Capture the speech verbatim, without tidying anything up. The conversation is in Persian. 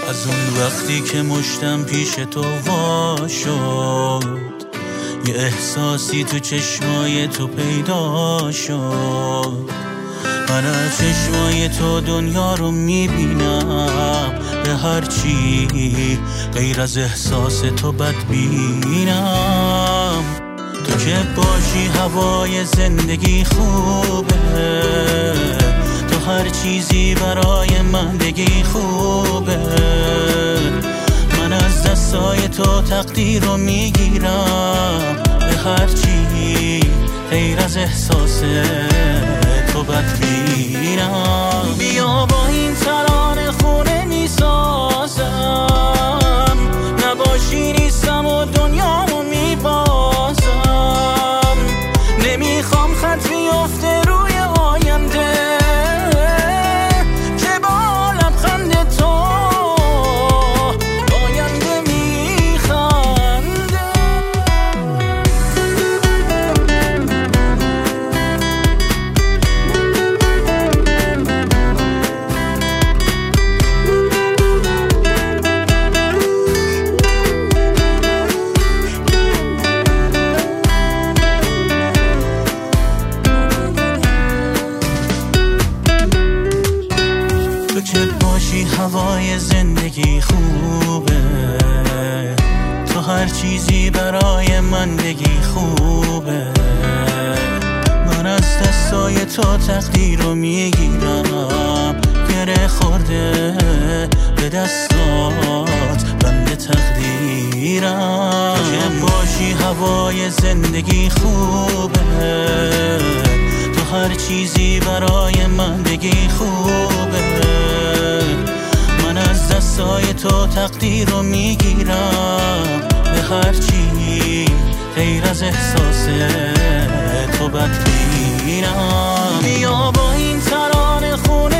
از اون وقتی که مشتم پیش تو وا شد، یه احساسی تو چشمای تو پیدا شد. من از چشمای تو دنیا رو میبینم، به هر چی غیر از احساس تو بدبینم. تو که باشی هوای زندگی خوبه، تو هر چیزی برای من بگی خوبه. من از دستای تو تقدیر رو میگیرم، به هر چی غیر از احساس تو بدبینم. بیا با این ترانه خونه میسازم، نباشی نیستم و دنیامو میبازم. نمیخوام خط بیفته روی آینده که با لبخند تو آینده میخنده. که باشی هوای زندگی خوبه، تو هر چیزی برای من بگی خوبه. من از دستای تو تقدیر رو میگیرم، گره خورده به دستات بند تقدیرم. تو که باشی هوای زندگی خوبه، تو هر چیزی برای من بگی خوبه. من از دستای تو تقدیر رو میگیرم، به هر چی غیر از احساس تو بدبینم. بیا با این ترانه خونه